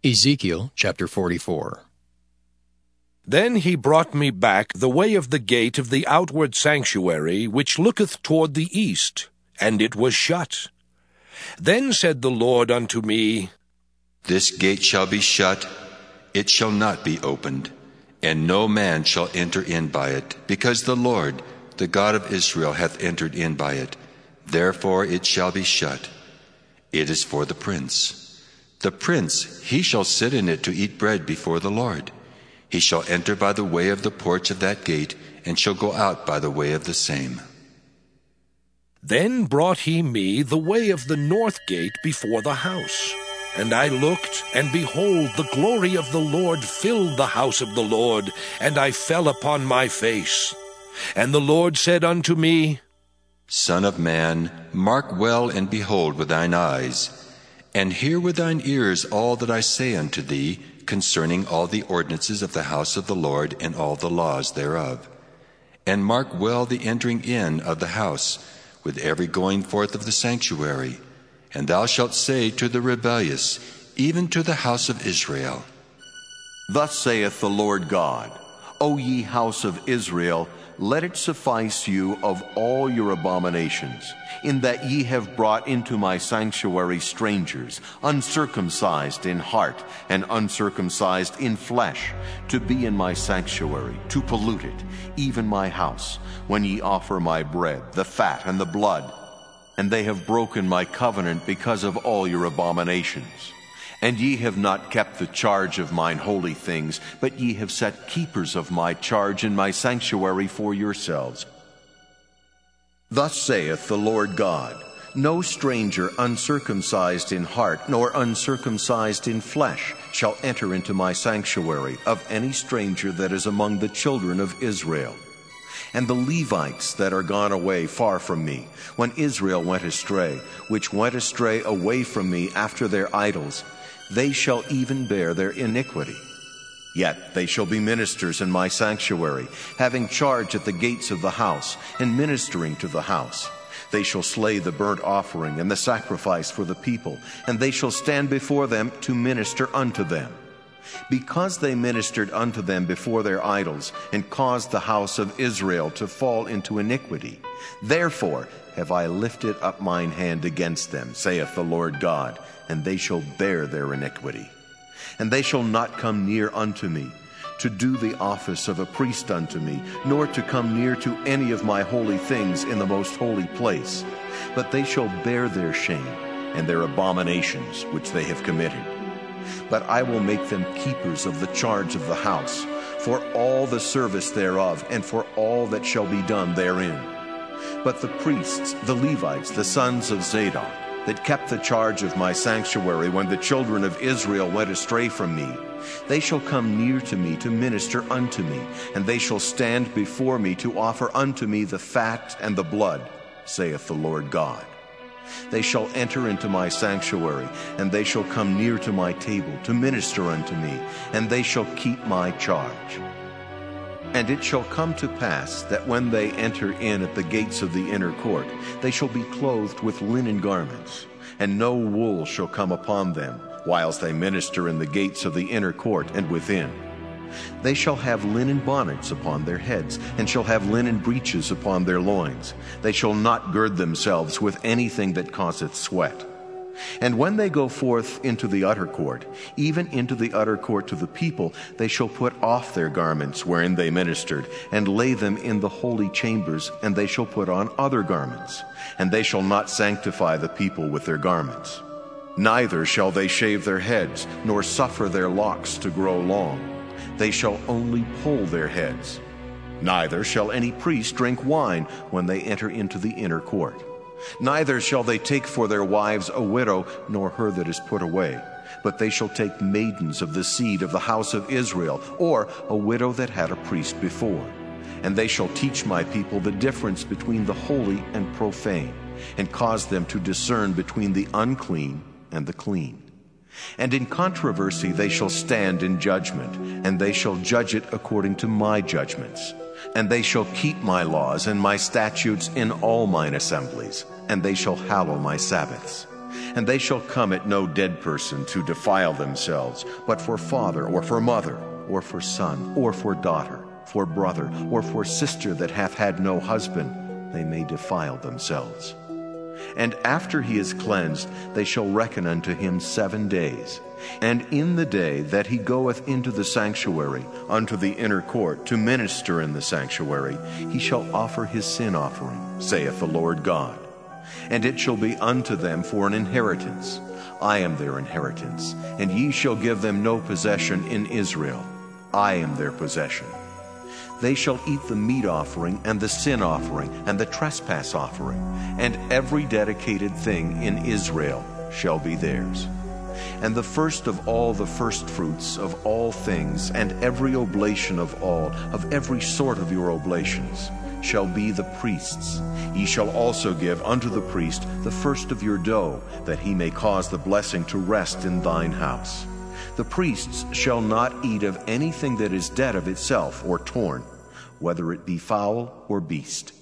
Ezekiel chapter 44. Then he brought me back the way of the gate of the outward sanctuary, which looketh toward the east, and it was shut. Then said the Lord unto me, This gate shall be shut, it shall not be opened, and no man shall enter in by it, because the Lord, the God of Israel, hath entered in by it. Therefore it shall be shut. It is for the prince. The prince, he shall sit in it to eat bread before the Lord. He shall enter by the way of the porch of that gate, and shall go out by the way of the same. Then brought he me the way of the north gate before the house. And I looked, and behold, the glory of the Lord filled the house of the Lord, and I fell upon my face. And the Lord said unto me, Son of man, mark well and behold with thine eyes, and hear with thine ears all that I say unto thee concerning all the ordinances of the house of the Lord and all the laws thereof. And mark well the entering in of the house, with every going forth of the sanctuary. And thou shalt say to the rebellious, even to the house of Israel, Thus saith the Lord God, O ye house of Israel, let it suffice you of all your abominations, in that ye have brought into my sanctuary strangers, uncircumcised in heart and uncircumcised in flesh, to be in my sanctuary, to pollute it, even my house, when ye offer my bread, the fat and the blood. And they have broken my covenant because of all your abominations. And ye have not kept the charge of mine holy things, but ye have set keepers of my charge in my sanctuary for yourselves. Thus saith the Lord God, No stranger uncircumcised in heart, nor uncircumcised in flesh, shall enter into my sanctuary, of any stranger that is among the children of Israel. And the Levites that are gone away far from me, when Israel went astray, which went astray away from me after their idols, they shall even bear their iniquity. Yet they shall be ministers in my sanctuary, having charge at the gates of the house, and ministering to the house. They shall slay the burnt offering and the sacrifice for the people, and they shall stand before them to minister unto them. Because they ministered unto them before their idols, and caused the house of Israel to fall into iniquity, therefore have I lifted up mine hand against them, saith the Lord God, and they shall bear their iniquity. And they shall not come near unto me, to do the office of a priest unto me, nor to come near to any of my holy things in the most holy place, but they shall bear their shame and their abominations which they have committed. But I will make them keepers of the charge of the house, for all the service thereof, and for all that shall be done therein. But the priests, the Levites, the sons of Zadok, that kept the charge of my sanctuary when the children of Israel went astray from me, they shall come near to me to minister unto me, and they shall stand before me to offer unto me the fat and the blood, saith the Lord God. They shall enter into my sanctuary, and they shall come near to my table to minister unto me, and they shall keep my charge. And it shall come to pass that when they enter in at the gates of the inner court, they shall be clothed with linen garments, and no wool shall come upon them, whilst they minister in the gates of the inner court and within. They shall have linen bonnets upon their heads, and shall have linen breeches upon their loins. They shall not gird themselves with anything that causeth sweat. And when they go forth into the utter court, even into the utter court to the people, they shall put off their garments wherein they ministered, and lay them in the holy chambers, and they shall put on other garments. And they shall not sanctify the people with their garments. Neither shall they shave their heads, nor suffer their locks to grow long. They shall only pull their heads. Neither shall any priest drink wine when they enter into the inner court. Neither shall they take for their wives a widow, nor her that is put away. But they shall take maidens of the seed of the house of Israel, or a widow that had a priest before. And they shall teach my people the difference between the holy and profane, and cause them to discern between the unclean and the clean. And in controversy they shall stand in judgment, and they shall judge it according to my judgments. And they shall keep my laws and my statutes in all mine assemblies, and they shall hallow my Sabbaths. And they shall come at no dead person to defile themselves, but for father, or for mother, or for son, or for daughter, for brother, or for sister that hath had no husband, they may defile themselves. And after he is cleansed, they shall reckon unto him 7 days. And in the day that he goeth into the sanctuary, unto the inner court, to minister in the sanctuary, he shall offer his sin offering, saith the Lord God. And it shall be unto them for an inheritance. I am their inheritance, and ye shall give them no possession in Israel. I am their possession. They shall eat the meat offering, and the sin offering, and the trespass offering, and every dedicated thing in Israel shall be theirs. And the first of all the firstfruits of all things, and every oblation of all, of every sort of your oblations, shall be the priest's. Ye shall also give unto the priest the first of your dough, that he may cause the blessing to rest in thine house. The priests shall not eat of anything that is dead of itself or torn, whether it be fowl or beast.